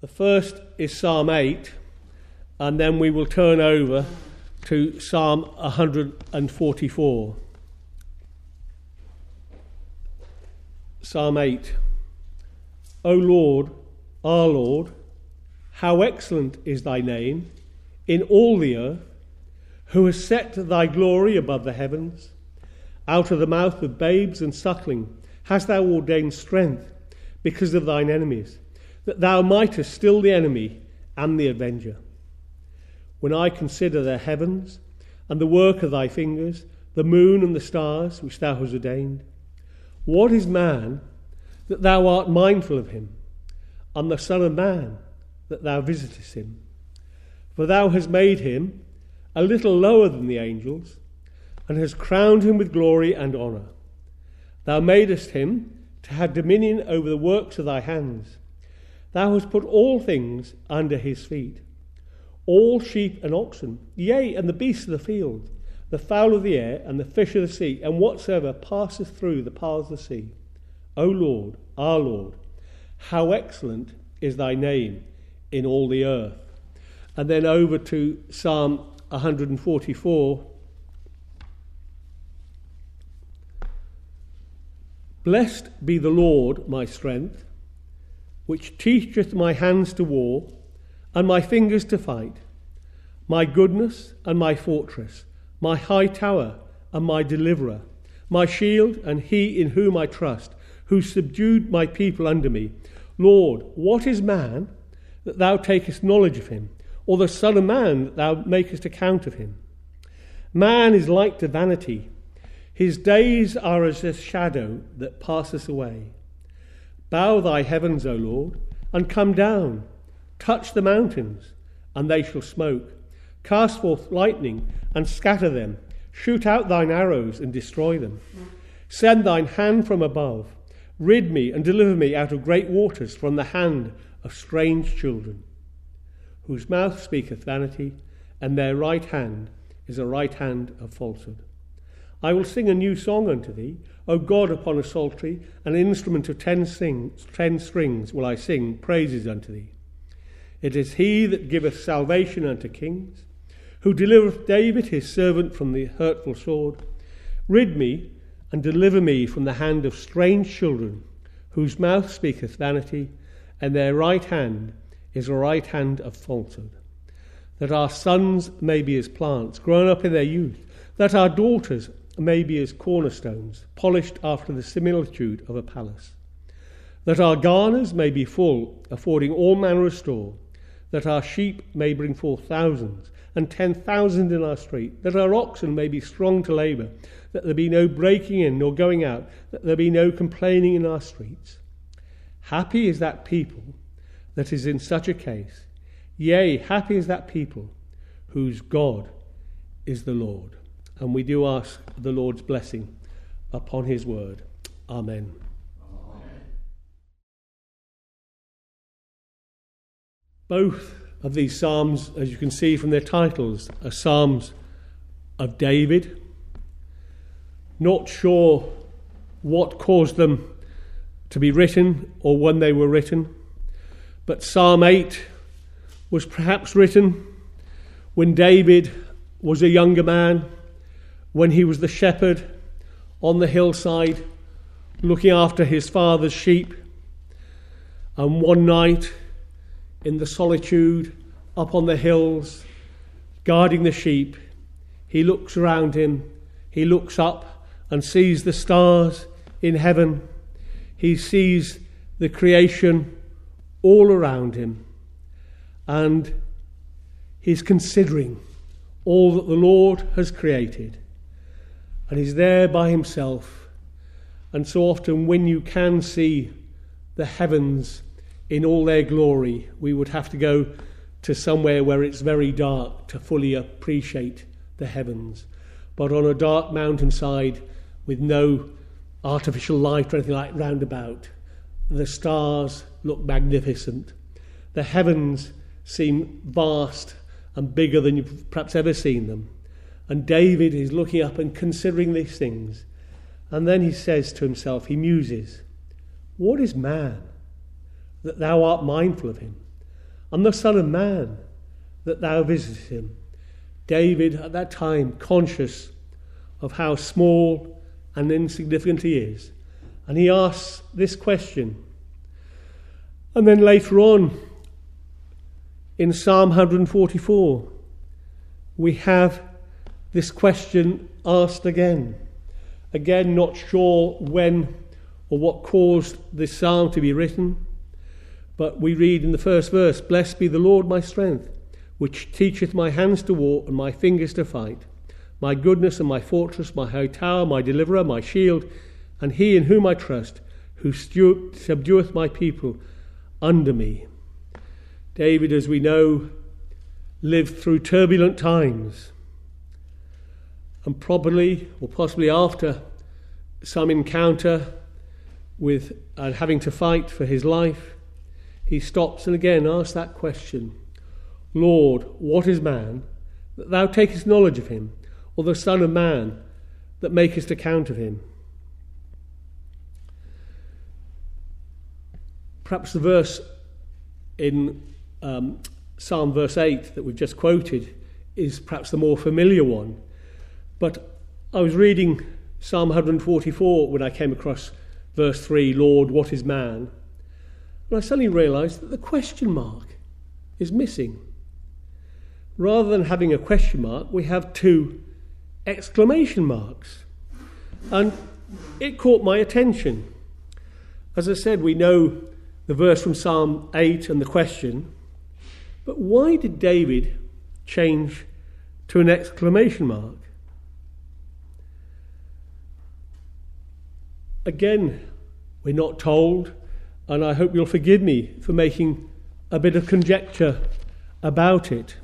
The first is Psalm 8, and then we will turn over to Psalm 144. Psalm 8. O Lord, our Lord, how excellent is thy name in all the earth, who has set thy glory above the heavens. Out of the mouth of babes and suckling hast thou ordained strength because of thine enemies, that thou mightest still the enemy and the avenger. When I consider the heavens and the work of thy fingers, the moon and the stars which thou hast ordained, what is man that thou art mindful of him, and the Son of Man that thou visitest him? For thou hast made him a little lower than the angels, and hast crowned him with glory and honour. Thou madest him to have dominion over the works of thy hands. Thou hast put all things under his feet, all sheep and oxen, yea, and the beasts of the field, the fowl of the air, and the fish of the sea, and whatsoever passeth through the paths of the sea. O Lord, our Lord, how excellent is thy name in all the earth. And then over to Psalm 144. Blessed be the Lord my strength, which teacheth my hands to war, and my fingers to fight, my goodness and my fortress, my high tower and my deliverer, my shield and he in whom I trust, who subdued my people under me. Lord, what is man that thou takest knowledge of him, or the Son of Man that thou makest account of him? Man is like to vanity. His days are as a shadow that passeth away. Bow thy heavens, O Lord, and come down. Touch the mountains, and they shall smoke. Cast forth lightning, and scatter them. Shoot out thine arrows, and destroy them. Send thine hand from above. Rid me and deliver me out of great waters, from the hand of strange children, whose mouth speaketh vanity, and their right hand is a right hand of falsehood. I will sing a new song unto thee, O God, upon a psaltery, an instrument of 10 strings will I sing praises unto thee. It is he that giveth salvation unto kings, who delivereth David his servant from the hurtful sword. Rid me and deliver me from the hand of strange children, whose mouth speaketh vanity, and their right hand is a right hand of falsehood. That our sons may be as plants, grown up in their youth, that our daughters may be as cornerstones, polished after the similitude of a palace. That our garners may be full, affording all manner of store, that our sheep may bring forth thousands, and 10,000 in our street, that our oxen may be strong to labour, that there be no breaking in nor going out, that there be no complaining in our streets. Happy is that people that is in such a case. Yea, happy is that people whose God is the Lord. And we do ask the Lord's blessing upon his word. Amen. Amen. Both of these psalms, as you can see from their titles, are psalms of David. Not sure what caused them to be written or when they were written, but Psalm 8 was perhaps written when David was a younger man, when he was the shepherd on the hillside looking after his father's sheep. And one night in the solitude up on the hills guarding the sheep, he looks around him, he looks up and sees the stars in heaven. He sees the creation all around him, and he's considering all that the Lord has created. And he's there by himself. And so often when you can see the heavens in all their glory, we would have to go to somewhere where it's very dark to fully appreciate the heavens. But on a dark mountainside with no artificial light or anything like round about, the stars look magnificent. The heavens seem vast and bigger than you've perhaps ever seen them. And David is looking up and considering these things. And then he says to himself, he muses, what is man that thou art mindful of him, and the Son of Man, that thou visitest him. David, at that time, conscious of how small and insignificant he is, and he asks this question. And then later on, in Psalm 144, we have this question asked again. Again, not sure when or what caused this psalm to be written, but we read in the first verse, "Blessed be the Lord my strength, which teacheth my hands to war and my fingers to fight. My goodness and my fortress, my high tower, my deliverer, my shield, and he in whom I trust, who subdueth my people under me." David, as we know, lived through turbulent times, and probably or possibly after some encounter with having to fight for his life, he stops and again asks that question, "Lord, what is man, that thou takest knowledge of him, or the Son of Man, that makest account of him?" Perhaps the verse in Psalm verse 8 that we've just quoted is perhaps the more familiar one. But I was reading Psalm 144 when I came across verse 3, "Lord, what is man?" And I suddenly realised that the question mark is missing. Rather than having a question mark, we have two exclamation marks. And it caught my attention. As I said, we know the verse from Psalm 8 and the question, but why did David change to an exclamation mark? Again, we're not told, and I hope you'll forgive me for making a bit of conjecture about it.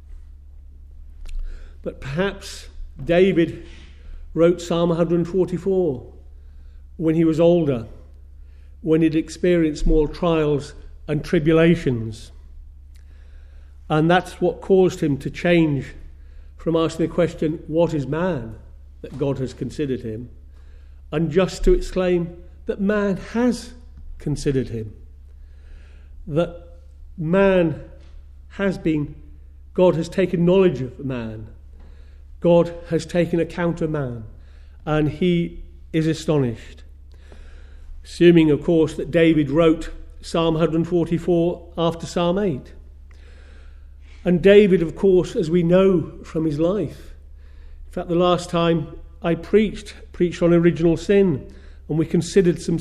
But perhaps David wrote Psalm 144 when he was older, when he'd experienced more trials and tribulations. And that's what caused him to change from asking the question, "What is man?" that God has considered him, and just to exclaim that man has considered him. That man has been, God has taken knowledge of man. God has taken account of man, and he is astonished. Assuming, of course, that David wrote Psalm 144 after Psalm 8. And David, of course, as we know from his life. In fact, the last time I preached on original sin, and we considered some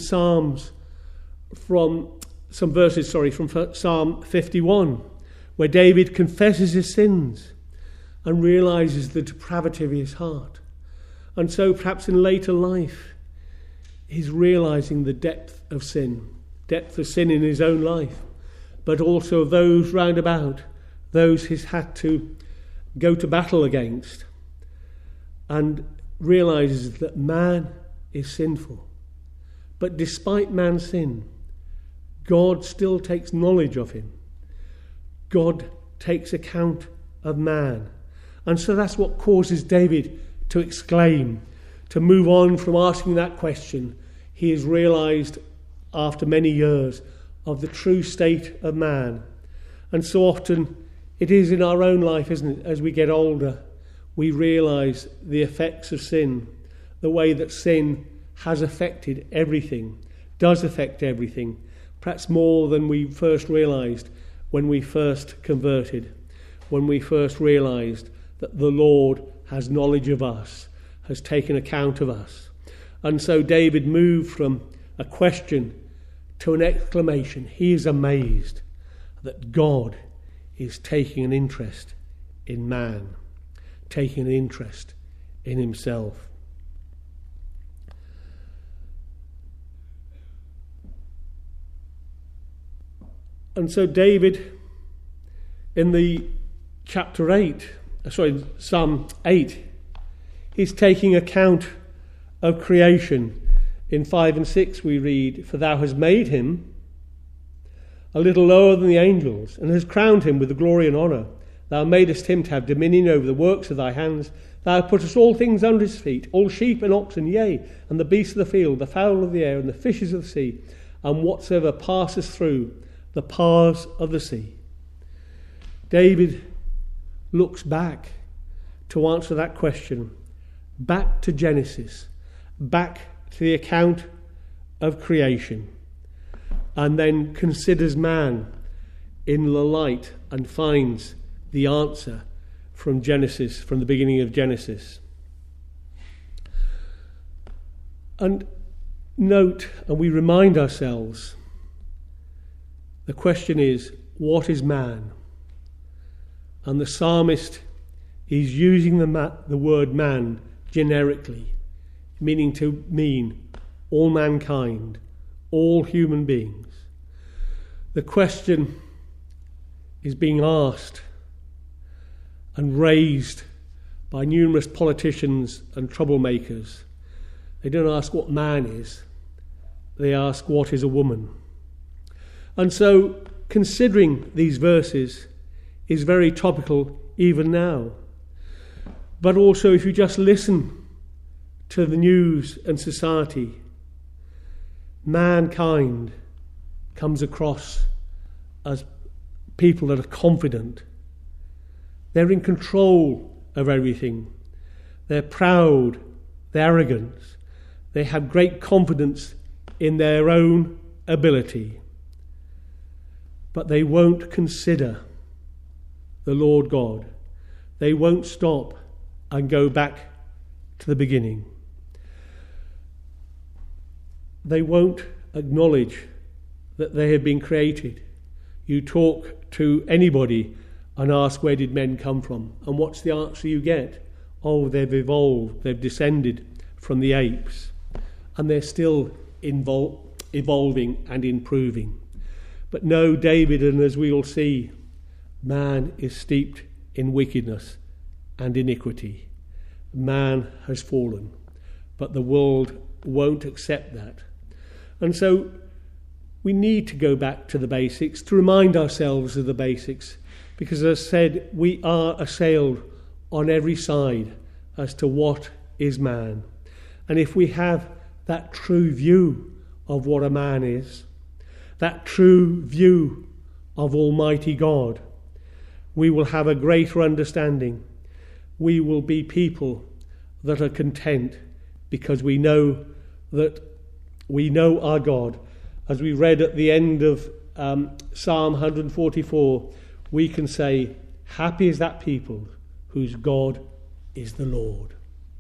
verses from Psalm 51, where David confesses his sins and realises the depravity of his heart. And so perhaps in later life, he's realising the depth of sin in his own life, but also of those round about, those he's had to go to battle against, and realises that man is sinful. But despite man's sin, God still takes knowledge of him. God takes account of man. And so that's what causes David to exclaim, to move on from asking that question. He has realised after many years of the true state of man. And so often it is in our own life, isn't it? As we get older, we realise the effects of sin, the way that sin has affected everything, does affect everything, perhaps more than we first realised when we first converted, when we first realised that the Lord has knowledge of us, has taken account of us. And so David moved from a question to an exclamation. He is amazed that God is taking an interest in man, taking an interest in himself. And so David, in the Psalm 8, he's taking account of creation. In 5 and 6 we read, "For thou hast made him a little lower than the angels, and hast crowned him with the glory and honour. Thou madest him to have dominion over the works of thy hands. Thou puttest all things under his feet, all sheep and oxen, yea, and the beasts of the field, the fowl of the air, and the fishes of the sea, and whatsoever passes through the paths of the sea." David looks back to answer that question, back to Genesis, back to the account of creation, and then considers man in the light and finds the answer from Genesis, from the beginning of Genesis. And note, and we remind ourselves, the question is, what is man? And the psalmist is using the word man generically, meaning to mean all mankind, all human beings. The question is being asked and raised by numerous politicians and troublemakers. They don't ask what man is, they ask what is a woman. And so considering these verses is very topical even now. But also if you just listen to the news and society, mankind comes across as people that are confident. They're in control of everything. They're proud, they're arrogant. They have great confidence in their own ability. But they won't consider the Lord God. They won't stop and go back to the beginning. They won't acknowledge that they have been created. You talk to anybody and ask, where did men come from? And what's the answer you get? Oh, they've evolved, they've descended from the apes. And they're still evolving and improving. But no, David, and as we will see, man is steeped in wickedness and iniquity. Man has fallen, but the world won't accept that. And so we need to go back to the basics, to remind ourselves of the basics, because as I said, we are assailed on every side as to what is man. And if we have that true view of what a man is, that true view of Almighty God, we will have a greater understanding. We will be people that are content because we know our God. As we read at the end of Psalm 144, we can say, happy is that people whose God is the Lord.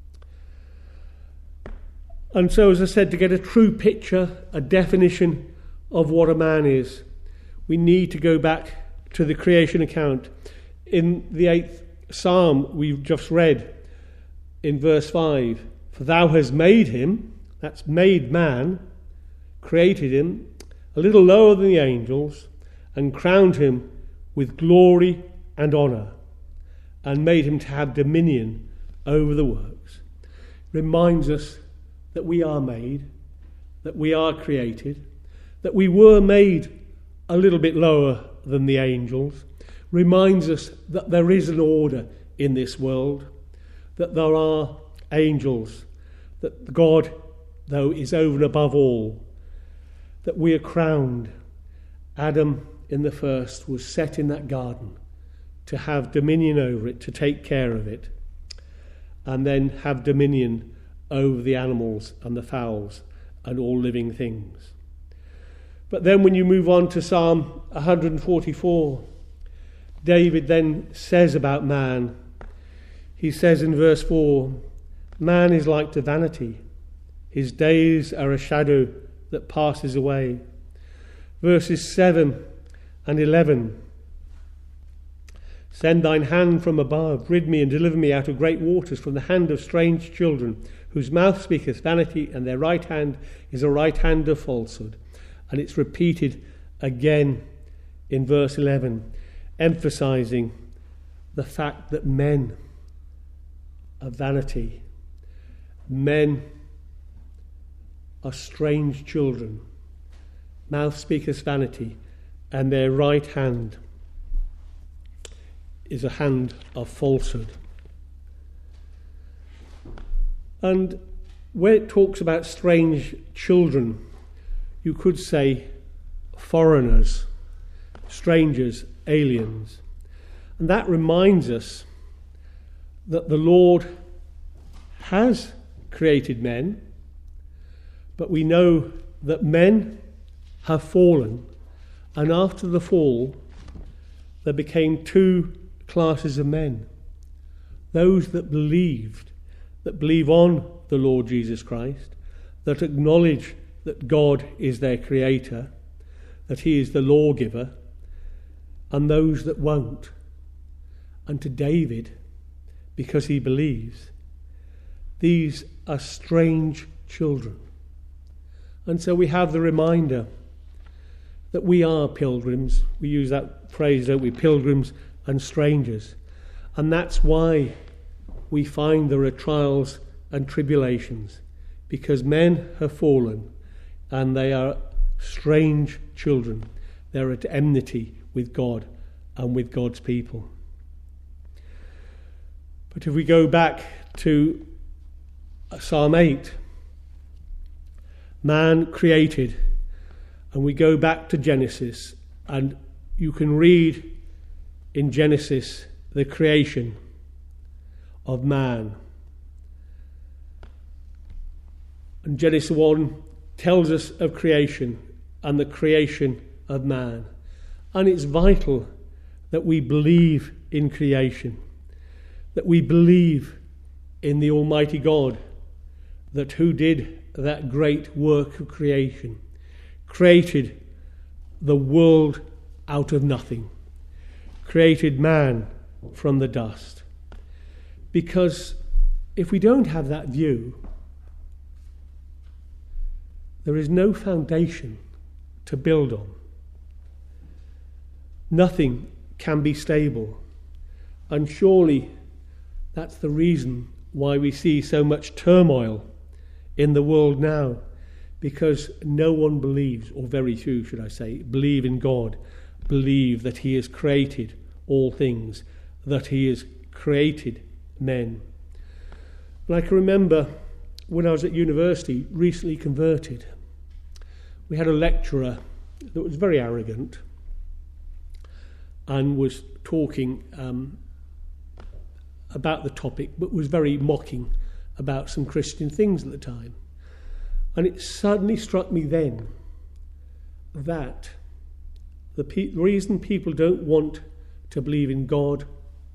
And so, as I said, to get a true picture, a definition of what a man is, we need to go back to the creation account. In the 8th Psalm we've just read, in verse 5, for thou hast made him, that's made man, created him, a little lower than the angels, and crowned him with glory and honour, and made him to have dominion over the works. Reminds us that we are made, that we are created, that we were made a little bit lower than the angels. Reminds us that there is an order in this world, that there are angels, that God, though, is over and above all, that we are crowned. Adam in the first was set in that garden to have dominion over it, to take care of it, and then have dominion over the animals and the fowls and all living things. But then when you move on to Psalm 144, David then says about man, he says in verse 4, man is like to vanity. His days are a shadow that passes away. Verses 7 and 11. Send thine hand from above, rid me and deliver me out of great waters, from the hand of strange children, whose mouth speaketh vanity, and their right hand is a right hand of falsehood. And it's repeated again in verse 11, emphasizing the fact that men are vanity. Men are strange children. Mouth speaketh vanity, and their right hand is a hand of falsehood. And where it talks about strange children, you could say foreigners, strangers, aliens. And that reminds us that the Lord has created men, but we know that men have fallen, and after the fall there became two classes of men. Those that believe on the Lord Jesus Christ, that acknowledge that God is their creator, that he is the lawgiver, and those that won't. And to David, because he believes, these are strange children. And so we have the reminder that we are pilgrims. We use that phrase, don't we? Pilgrims and strangers. And that's why we find there are trials and tribulations, because men have fallen and they are strange children. They're at enmity with God and with God's people. But if we go back to Psalm 8, man created, and we go back to Genesis, and you can read in Genesis the creation of man. And Genesis 1 tells us of creation and the creation of man. And it's vital that we believe in creation, that we believe in the Almighty God, that who did that great work of creation, created the world out of nothing, created man from the dust. Because if we don't have that view, there is no foundation to build on. Nothing can be stable. And surely that's the reason why we see so much turmoil in the world now, because no one believes, or very few should I say, believe in God, believe that he has created all things, that he has created men. And I can remember when I was at university, recently converted, we had a lecturer that was very arrogant and was talking about the topic, but was very mocking about some Christian things at the time. And it suddenly struck me then that the reason people don't want to believe in God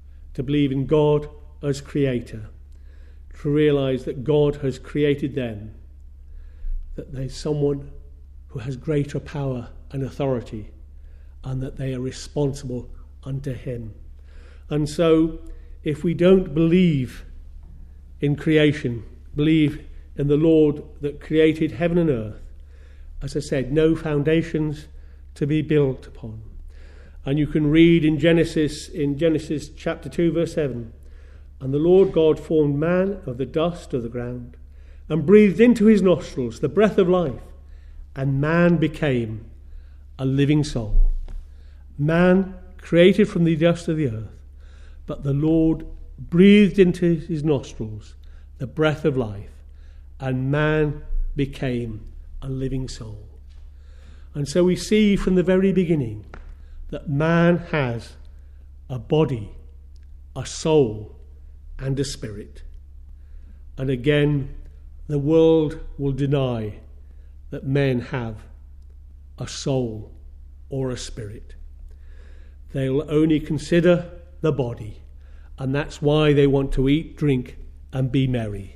as creator, to realise that God has created them, that there's someone who has greater power and authority, and that they are responsible unto him. And so if we don't believe in creation, believe in the Lord that created heaven and earth, as I said, no foundations to be built upon. And you can read in Genesis chapter 2 verse 7, and the Lord God formed man of the dust of the ground and breathed into his nostrils the breath of life, and man became a living soul. Man created from the dust of the earth, but the Lord breathed into his nostrils the breath of life, and man became a living soul. And so we see from the very beginning that man has a body, a soul, and a spirit. And again, the world will deny that men have a soul or a spirit. They'll only consider the body, and that's why they want to eat, drink, and be merry.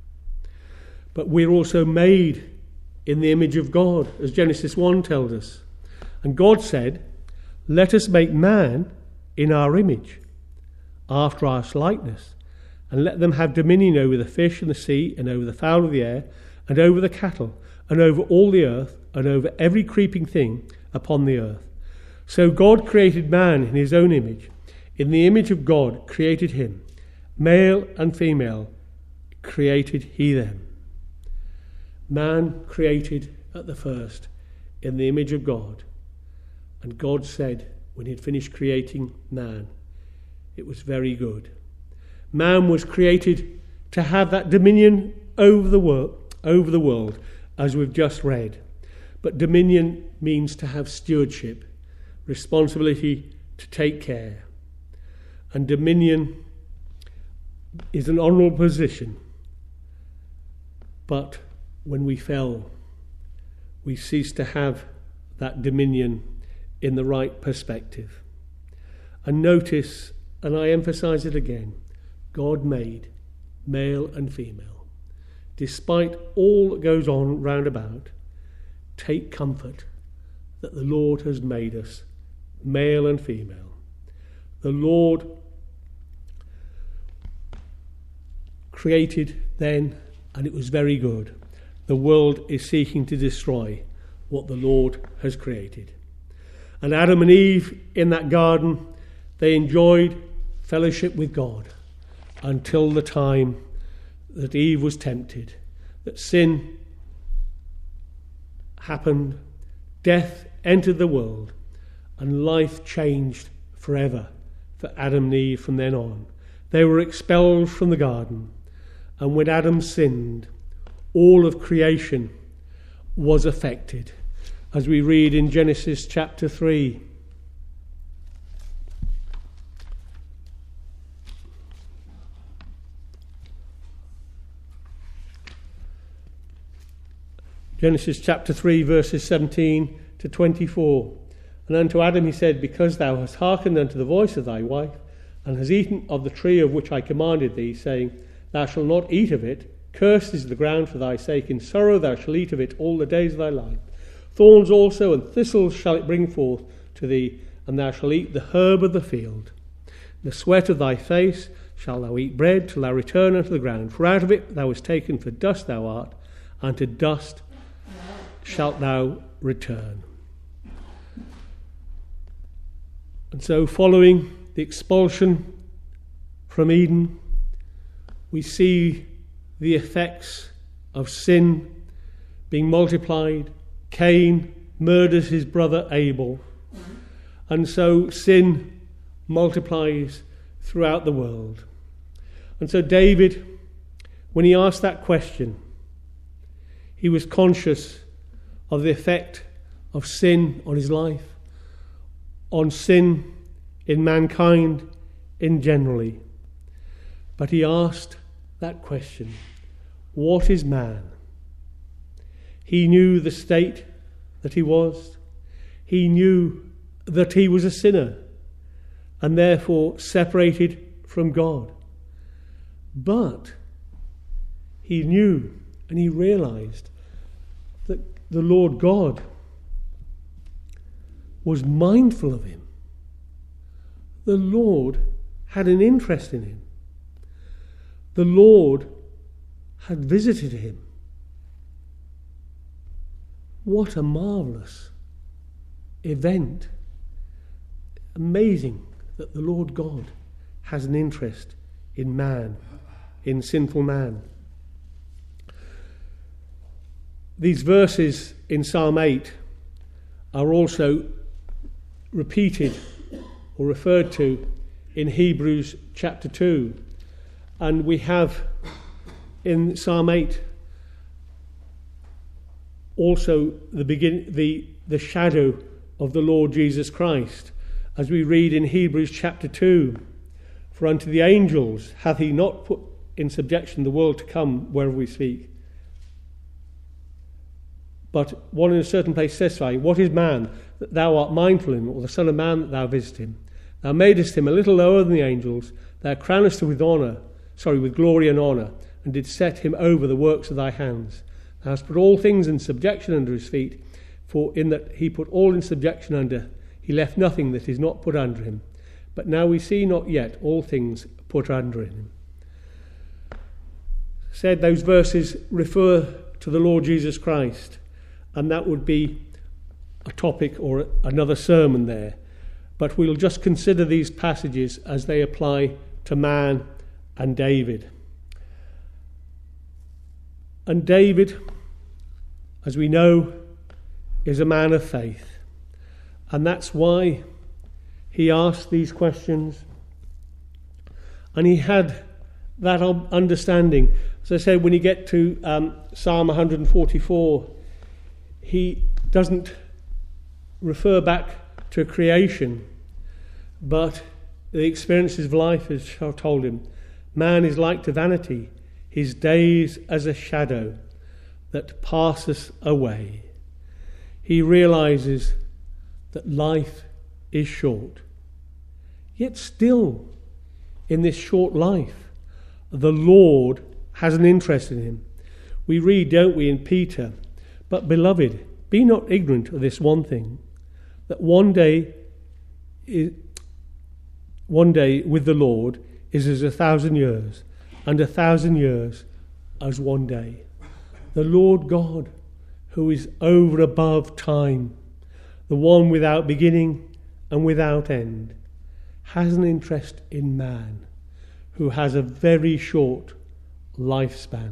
But we're also made in the image of God, as Genesis 1 tells us. And God said, "Let us make man in our image, after our likeness, and let them have dominion over the fish in the sea, and over the fowl of the air, and over the cattle, and over all the earth, and over every creeping thing upon the earth." So God created man in his own image. In the image of God created him. Male and female created he them. Man created at the first in the image of God. And God said, when he had finished creating man, it was very good. Man was created to have that dominion over the world, as we've just read. But dominion means to have stewardship, responsibility to take care. and dominion is an honourable position. But when we fell, we ceased to have that dominion in the right perspective. And notice, and I emphasise it again, God made male and female. Despite all that goes on round about, take comfort that the Lord has made us male and female. The Lord created then, and it was very good. The world is seeking to destroy what the Lord has created. And Adam and Eve in that garden, they enjoyed fellowship with God until the time that Eve was tempted, that sin happened, death entered the world, and life changed forever for Adam and Eve from then on. They were expelled from the garden, and when Adam sinned, all of creation was affected, as we read in Genesis chapter 3. Genesis chapter 3, verses 17 to 24. And unto Adam he said, because thou hast hearkened unto the voice of thy wife, and hast eaten of the tree of which I commanded thee, saying, thou shalt not eat of it, cursed is the ground for thy sake, in sorrow thou shalt eat of it all the days of thy life. Thorns also and thistles shall it bring forth to thee, and thou shalt eat the herb of the field. In the sweat of thy face shalt thou eat bread till thou return unto the ground, for out of it thou wast taken, for dust thou art, and to dust shalt thou return. And so, following the expulsion from Eden, we see the effects of sin being multiplied. Cain murders his brother Abel, and so sin multiplies throughout the world. And so David, when he asked that question, he was conscious of the effect of sin on his life, on sin in mankind in generally. But he asked that question, what is man? He knew the state that he was. He knew that he was a sinner and therefore separated from God. But he knew and he realized that the Lord God was mindful of him. The Lord had an interest in him. The Lord had visited him. What a marvelous event. Amazing that the Lord God has an interest in man, in sinful man. These verses in Psalm 8 are also repeated or referred to in Hebrews chapter 2. And we have in Psalm 8 also the shadow of the Lord Jesus Christ, as we read in Hebrews chapter 2. For unto the angels hath he not put in subjection the world to come whereof we speak. But one in a certain place says, what is man that thou art mindful of him, or the son of man that thou visit him? Thou madest him a little lower than the angels, thou crownest him with glory and honour, and didst set him over the works of thy hands. Thou hast put all things in subjection under his feet, for in that he put all in subjection under, he left nothing that is not put under him. But now we see not yet all things put under him. Said those verses refer to the Lord Jesus Christ, and that would be a topic or another sermon there. But we'll just consider these passages as they apply to man and David. And David, as we know, is a man of faith. And that's why he asked these questions. And he had that understanding. As I said, when you get to Psalm 144, he doesn't refer back to creation, but The experiences of life have told him, man is like to vanity, his days as a shadow that passeth away. He realizes that life is short. Yet still, in this short life, the Lord has an interest in him. We read, don't we, in Peter, but beloved, be not ignorant of this one thing, that one day with the Lord is as 1,000 years, and 1,000 years as one day. The Lord God, who is over above time, the one without beginning and without end, has an interest in man, who has a very short lifespan.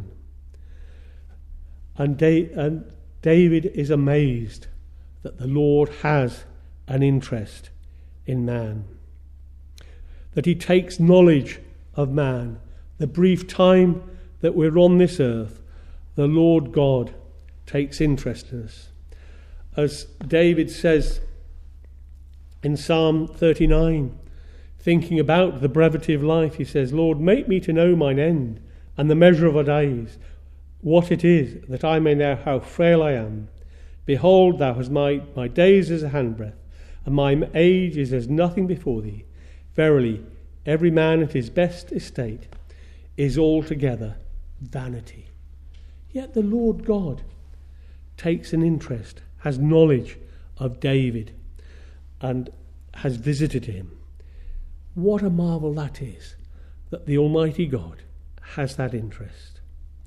And David is amazed that the Lord has an interest in man, that he takes knowledge of man. The brief time that we're on this earth, the Lord God takes interest in us. As David says in Psalm 39, thinking about the brevity of life, he says, Lord, make me to know mine end and the measure of our days, what it is, that I may know how frail I am. Behold, thou hast my days as a handbreadth, and my age is as nothing before thee. Verily, every man at his best estate is altogether vanity. Yet the Lord God takes an interest, has knowledge of David, and has visited him. What a marvel that is, that the Almighty God has that interest.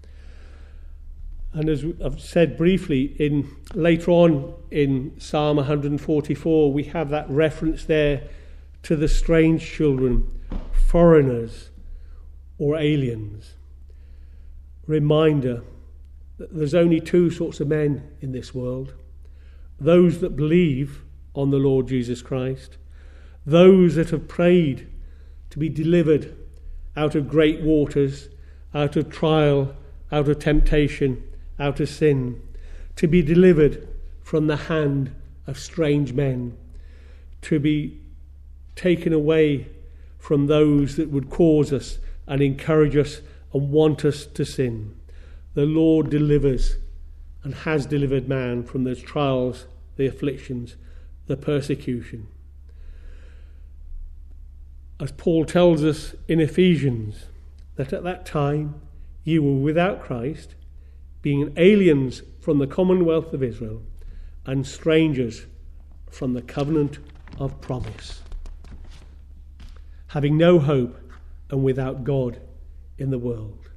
And as I've said briefly, later on in Psalm 144, we have that reference there to the strange children, foreigners or aliens. Reminder that there's only two sorts of men in this world: those that believe on the Lord Jesus Christ, those that have prayed to be delivered out of great waters, out of trial, out of temptation, out of sin, to be delivered from the hand of strange men, to be taken away from those that would cause us and encourage us and want us to sin. The Lord delivers and has delivered man from those trials, the afflictions, the persecution. As Paul tells us in Ephesians, that at that time ye were without Christ, being aliens from the commonwealth of Israel, and strangers from the covenant of promise, having no hope and without God in the world.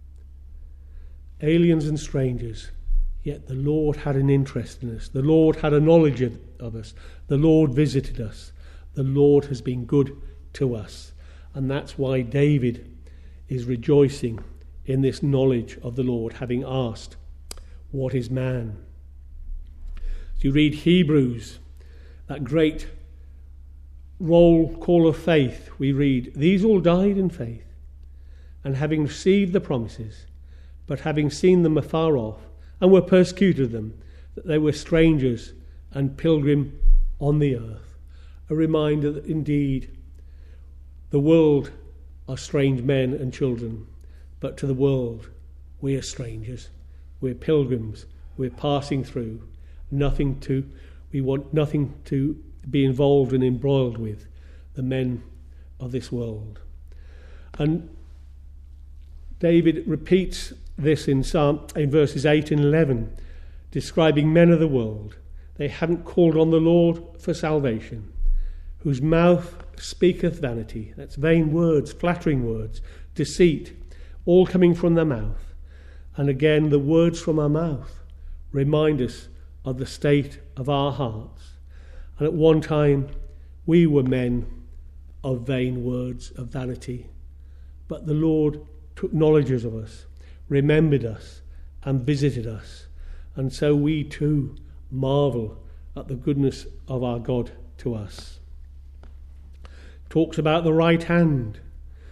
Aliens and strangers, yet the Lord had an interest in us. The Lord had a knowledge of us. The Lord visited us. The Lord has been good to us. And that's why David is rejoicing in this knowledge of the Lord, having asked, what is man? As you read Hebrews, that great roll call of faith, we read, these all died in faith, and having received the promises, but having seen them afar off, and were persecuted of them, that they were strangers and pilgrim on the earth. A reminder that indeed the world are strange men and children, but to the world we are strangers, we're pilgrims, we're passing through. We want nothing to be involved and embroiled with the men of this world. And David repeats this in verses 8 and 11, describing men of the world. They hadn't called on the Lord for salvation, whose mouth speaketh vanity. That's vain words, flattering words, deceit, all coming from their mouth. And again, the words from our mouth remind us of the state of our hearts. And at one time, we were men of vain words, of vanity. But the Lord took knowledge of us, remembered us, and visited us. And so we too marvel at the goodness of our God to us. Talks about the right hand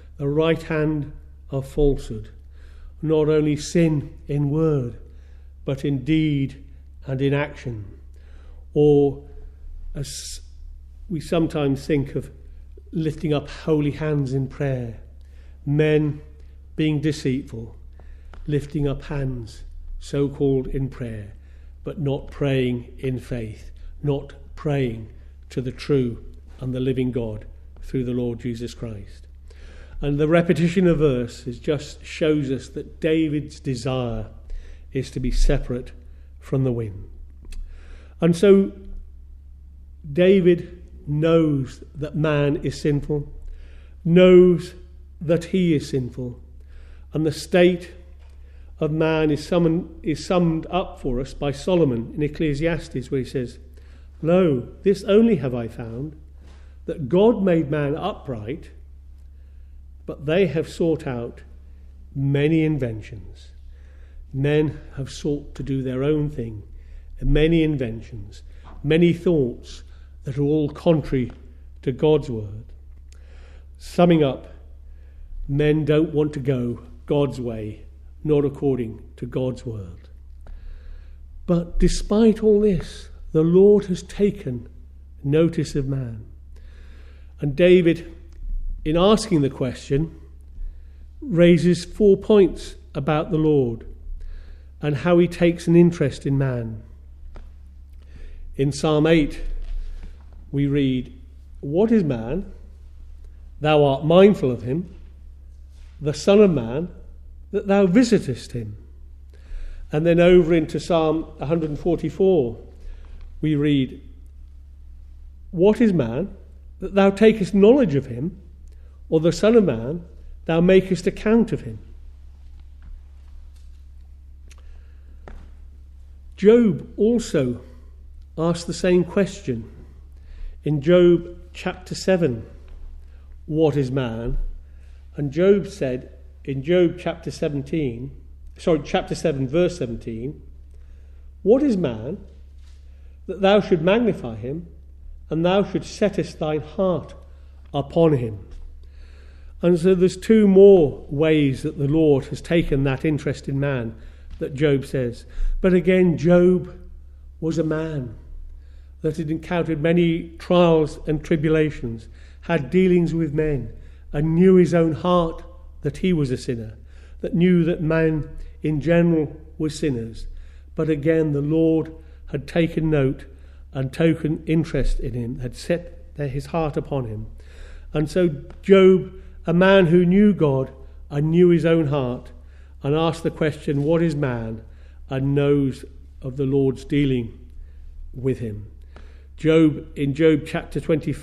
of falsehood. Not only sin in word, but in deed and in action. Or, as we sometimes think of lifting up holy hands in prayer, men being deceitful, lifting up hands, so-called in prayer, but not praying in faith, not praying to the true and the living God through the Lord Jesus Christ. And the repetition of verses just shows us that David's desire is to be separate from the wind. And so David knows that man is sinful, knows that he is sinful, and the state of man is summed up for us by Solomon in Ecclesiastes, where he says, "Lo, this only have I found, that God made man upright, but they have sought out many inventions." Men have sought to do their own thing, many inventions, many thoughts that are all contrary to God's word. Summing up, men don't want to go God's way, not according to God's word. But despite all this, the Lord has taken notice of man. And David, in asking the question, raises 4 points about the Lord and how he takes an interest in man. In Psalm 8, we read, "What is man? Thou art mindful of him, the Son of Man, that thou visitest him." And then over into Psalm 144, we read, "What is man, that thou takest knowledge of him, or the Son of Man, thou makest account of him?" Job also asked the same question in Job chapter 7, "What is man?" And Job said in Job chapter 7 verse 17, "What is man, that thou should magnify him, and thou should settest thine heart upon him?" And so there's 2 more ways that the Lord has taken that interest in man that Job says. But again, Job was a man that had encountered many trials and tribulations, had dealings with men, and knew his own heart that he was a sinner, that knew that man in general were sinners. But again, the Lord had taken note and taken interest in him, had set his heart upon him. And so Job, a man who knew God and knew his own heart, and asked the question, "What is man?" and knows of the Lord's dealing with him. Job, in Job chapter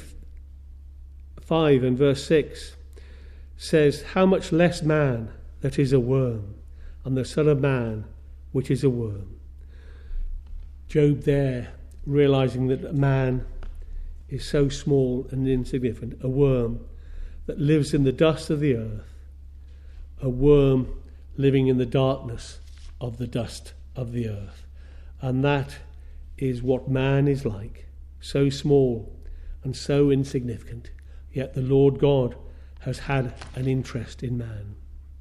25 and verse 6, says, "How much less man that is a worm, and the Son of Man which is a worm." Job there, realizing that man is so small and insignificant, a worm that lives in the dust of the earth, a worm living in the darkness of the dust of the earth. And that is what man is like, so small and so insignificant, yet the Lord God has had an interest in man.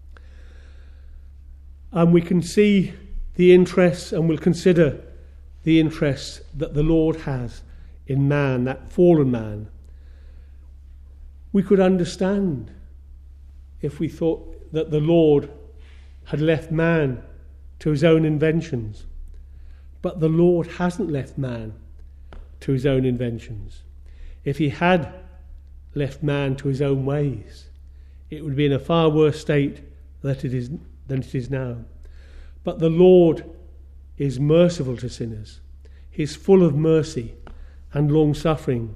And we can see the interests, and we'll consider the interests that the Lord has in man, that fallen man. We could understand if we thought that the Lord had left man to his own inventions. But the Lord hasn't left man to his own inventions. If he had left man to his own ways, it would be in a far worse state than it is now. But the Lord is merciful to sinners. He's full of mercy and long-suffering.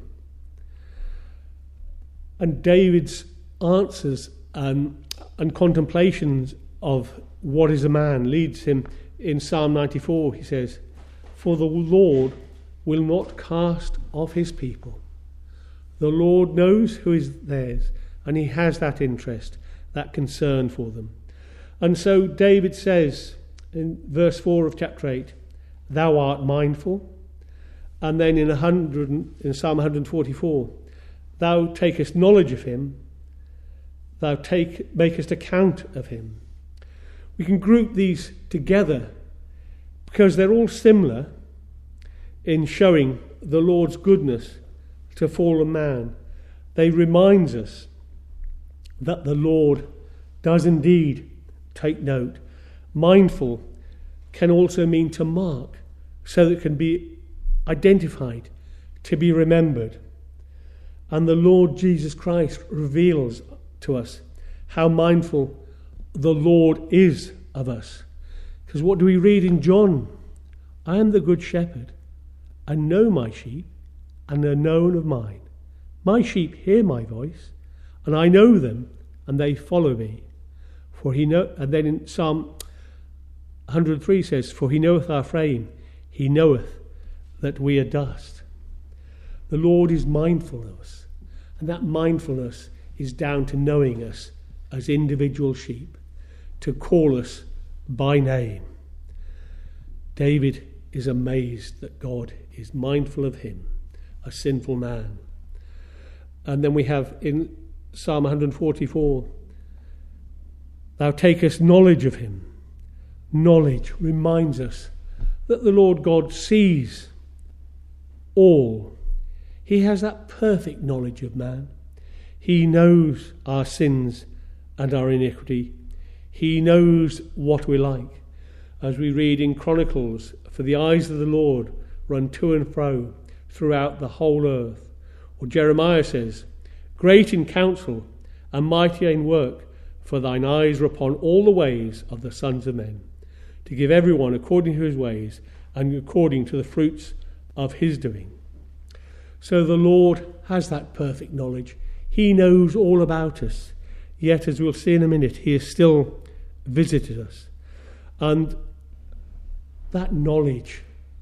And David's answers and contemplations of what is a man leads him in Psalm 94. He says, "For the Lord will not cast off his people." The Lord knows who is theirs, and he has that interest, that concern for them. And so David says in verse 4 of chapter 8, "Thou art mindful." And then in Psalm 144, "Thou takest knowledge of him, thou makest account of him." We can group these together because they're all similar in showing the Lord's goodness to fallen man. they remind us that the Lord does indeed take note. Mindful can also mean to mark, so that it can be identified, to be remembered. And the Lord Jesus Christ reveals to us how mindful the Lord is of us. Because what do we read in John? I am the good shepherd, and know my sheep, and are known of mine. My sheep hear my voice, and I know them, and they follow me. And then in Psalm 103 says, for he knoweth our frame, he knoweth that we are dust. The Lord is mindful of us, and that mindfulness is down to knowing us as individual sheep, to call us by name. David is amazed that God is mindful of him, a sinful man. And then we have in Psalm 144, thou takest knowledge of him. Knowledge reminds us that the Lord God sees all. He has that perfect knowledge of man. He knows our sins and our iniquity. He knows what we're like. As we read in Chronicles, for the eyes of the Lord run to and fro throughout the whole earth. Or Jeremiah says, great in counsel and mighty in work, for thine eyes are upon all the ways of the sons of men, to give everyone according to his ways and according to the fruits of his doing. So the Lord has that perfect knowledge. He knows all about us. Yet, as we'll see in a minute, he has still visited us. And that knowledge,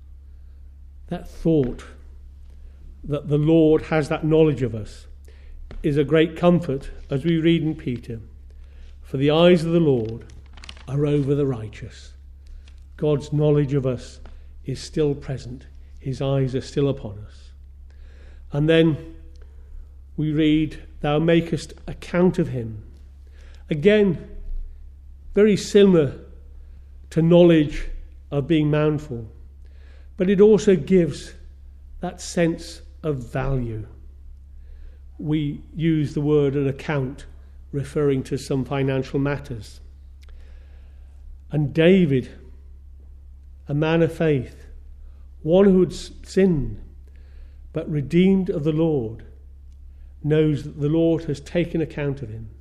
that thought that the Lord has that knowledge of us, is a great comfort as we read in Peter. For the eyes of the Lord are over the righteous. God's knowledge of us is still present. His eyes are still upon us. And then we read, thou makest account of him. Again, very similar to knowledge of being mindful, but it also gives that sense of value. We use the word an account, referring to some financial matters. And David, a man of faith, one who had sinned, but redeemed of the Lord, knows that the Lord has taken account of him.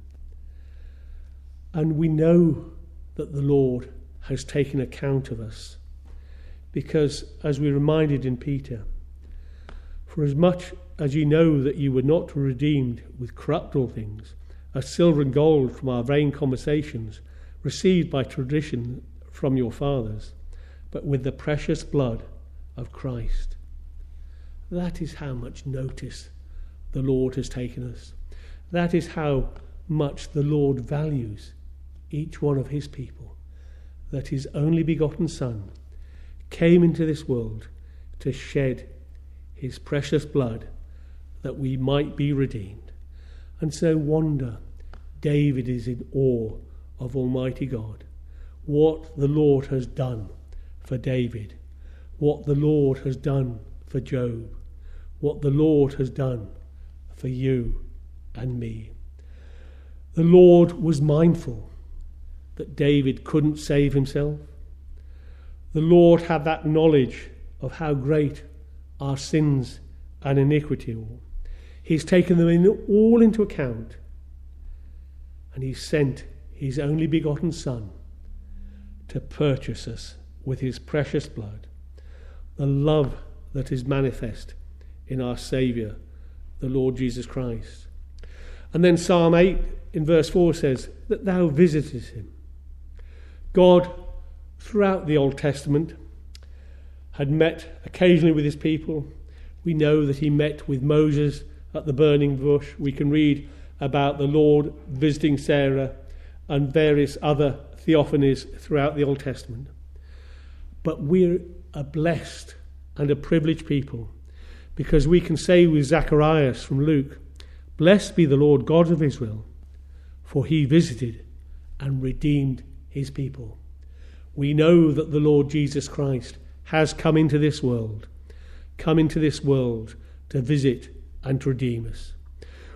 And we know that the Lord has taken account of us, because, as we reminded in Peter, for as much as ye know that ye were not redeemed with corruptible things, as silver and gold from our vain conversations, received by tradition from your fathers, but with the precious blood of Christ. That is how much notice the Lord has taken us. That is how much the Lord values each one of his people, that his only begotten Son came into this world to shed his precious blood that we might be redeemed. And so wonder, David is in awe of Almighty God. What the Lord has done for David, what the Lord has done for Job, what the Lord has done for you and me. The Lord was mindful that David couldn't save himself. The Lord had that knowledge of how great our sins and iniquity were. He's taken them all into account, and he sent his only begotten Son to purchase us with his precious blood. The love that is manifest in our Saviour, the Lord Jesus Christ. And then Psalm 8 in verse 4 says that thou visitest him. God, throughout the Old Testament, had met occasionally with his people. We know that he met with Moses at the burning bush. We can read about the Lord visiting Sarah and various other theophanies throughout the Old Testament. But we're a blessed and a privileged people, because we can say with Zacharias from Luke, blessed be the Lord God of Israel, for he visited and redeemed his people. We know that the Lord Jesus Christ has come into this world to visit and to redeem us.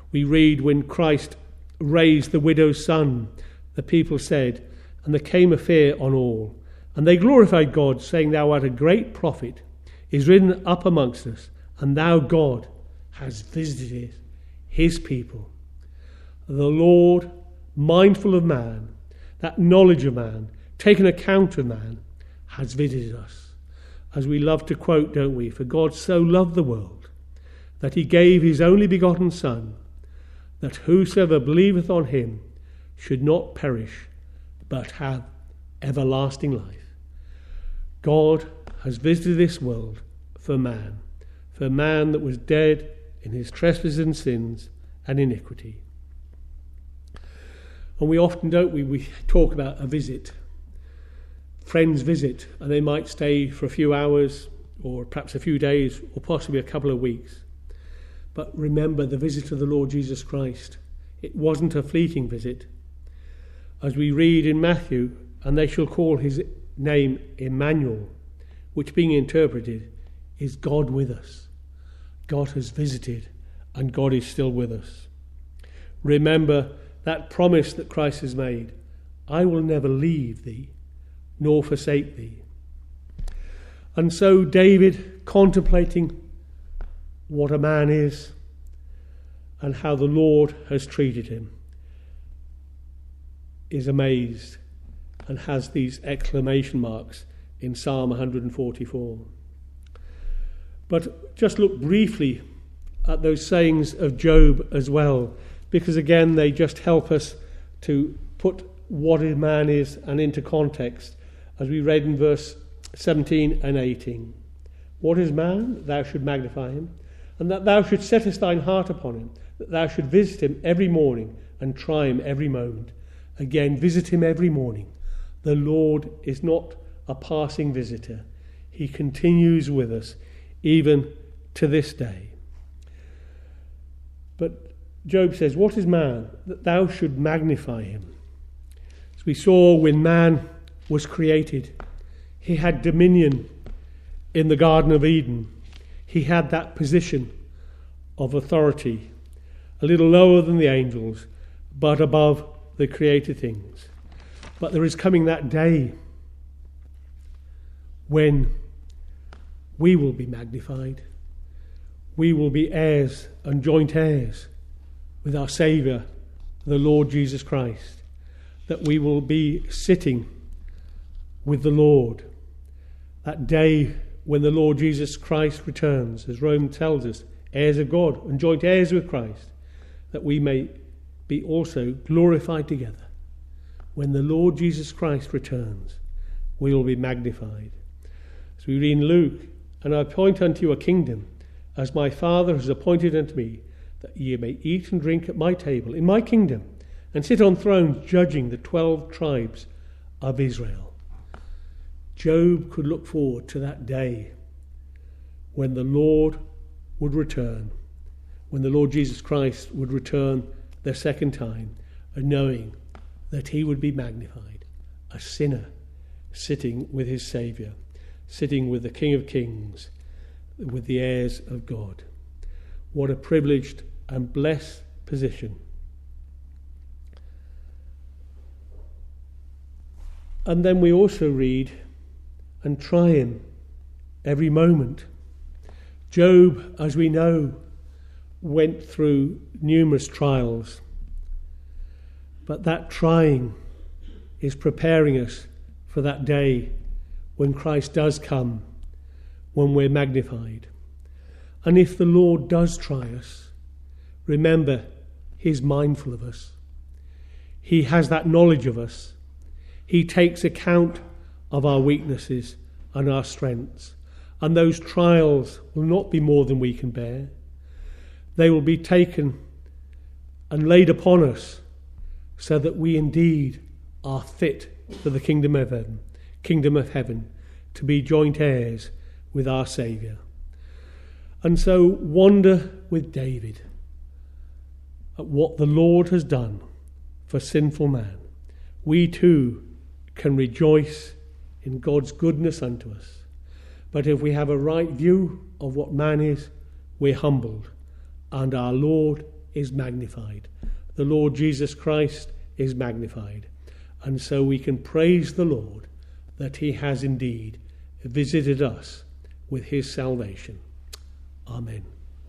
We read when Christ raised the widow's son, the people said, and there came a fear on all. And they glorified God, saying, Thou art a great prophet, is risen up amongst us, and thou, God, has visited his people. The Lord, mindful of man, that knowledge of man, taken account of man, has visited us. As we love to quote, don't we? For God so loved the world, that he gave his only begotten Son, that whosoever believeth on him should not perish, but have everlasting life. God has visited this world for man that was dead in his trespasses and sins and iniquity. And we often, don't we talk about a visit. Friends visit, and they might stay for a few hours or perhaps a few days or possibly a couple of weeks. But remember the visit of the Lord Jesus Christ. It wasn't a fleeting visit. As we read in Matthew, and they shall call his name Emmanuel, which being interpreted is God with us. God has visited and God is still with us. Remember that promise that Christ has made, I will never leave thee nor forsake thee. And so David, contemplating what a man is and how the Lord has treated him, is amazed and has these exclamation marks in Psalm 144. But just look briefly at those sayings of Job as well, because again they just help us to put what a man is and into context, as we read in verse 17 and 18. What is man? Thou should magnify him, and that thou should settest thine heart upon him, that thou should visit him every morning and try him every moment. Again, visit him every morning. The Lord is not a passing visitor. He continues with us even to this day. But Job says, what is man, that thou should magnify him? As we saw when man was created, he had dominion in the Garden of Eden. He had that position of authority, a little lower than the angels, but above the created things. But there is coming that day when we will be magnified. We will be heirs and joint heirs with our Saviour, the Lord Jesus Christ. That we will be sitting with the Lord. That day when the Lord Jesus Christ returns, as Rome tells us, heirs of God and joint heirs with Christ, that we may be also glorified together. When the Lord Jesus Christ returns, we will be magnified. As we read in Luke, and I appoint unto you a kingdom, as my Father has appointed unto me, that ye may eat and drink at my table in my kingdom, and sit on thrones judging the 12 tribes of Israel. Job could look forward to that day when the Lord would return, when the Lord Jesus Christ would return the second time, and knowing that he would be magnified, a sinner sitting with his Saviour, sitting with the King of Kings, with the heirs of God. What a privileged and blessed position. And then we also read, and try him every moment. Job, as we know, went through numerous trials, but that trying is preparing us for that day when Christ does come, when we're magnified. And if the Lord does try us, remember, he's mindful of us. He has that knowledge of us. He takes account of our weaknesses and our strengths. And those trials will not be more than we can bear. They will be taken and laid upon us so that we indeed are fit for the kingdom of heaven, to be joint heirs with our Saviour. And so wonder with David at what the Lord has done for sinful man. We too can rejoice in God's goodness unto us. But if we have a right view of what man is, we're humbled, and our Lord is magnified. The Lord Jesus Christ is magnified. And so we can praise the Lord that he has indeed visited us with his salvation. Amen.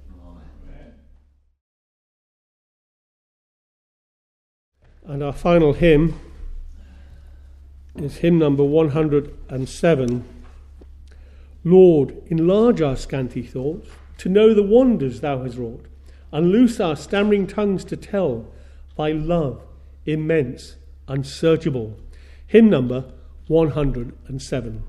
And our final hymn is hymn number 107. Lord, enlarge our scanty thoughts to know the wonders thou hast wrought, and loose our stammering tongues to tell thy love immense, unsearchable. Hymn number 107.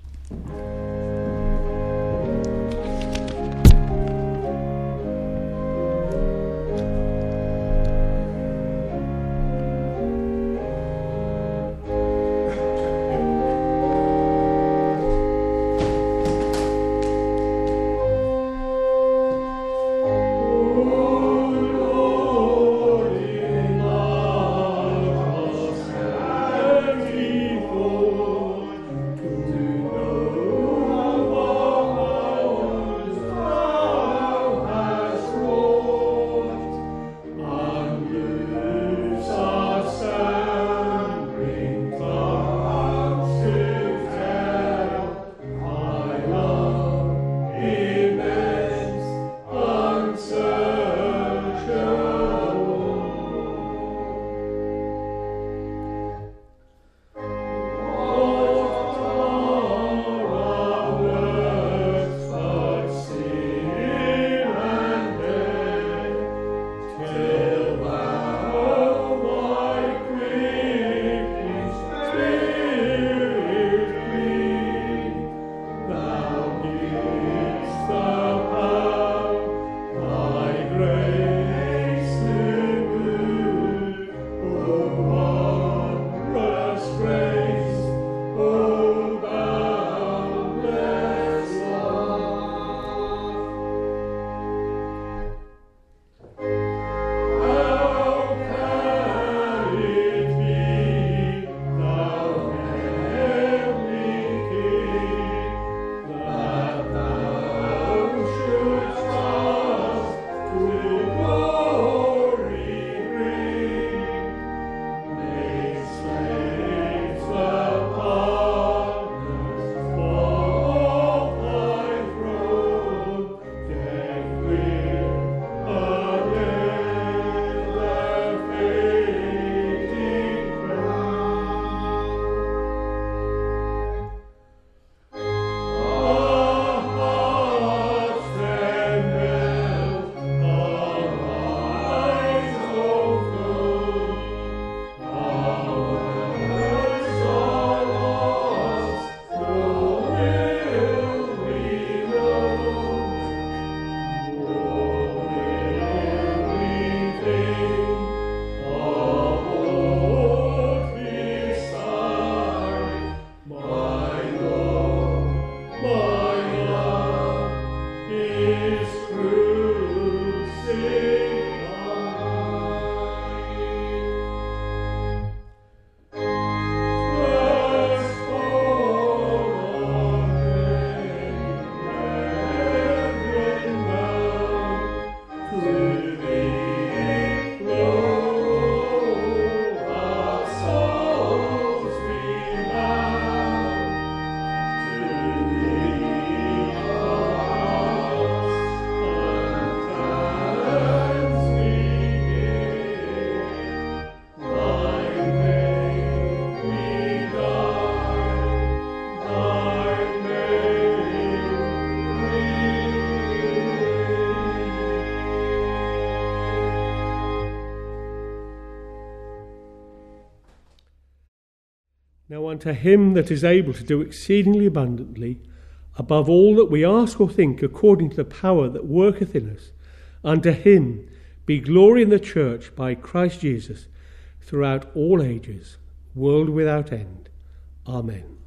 Now unto him that is able to do exceedingly abundantly, above all that we ask or think, according to the power that worketh in us, unto him be glory in the church by Christ Jesus, throughout all ages, world without end. Amen.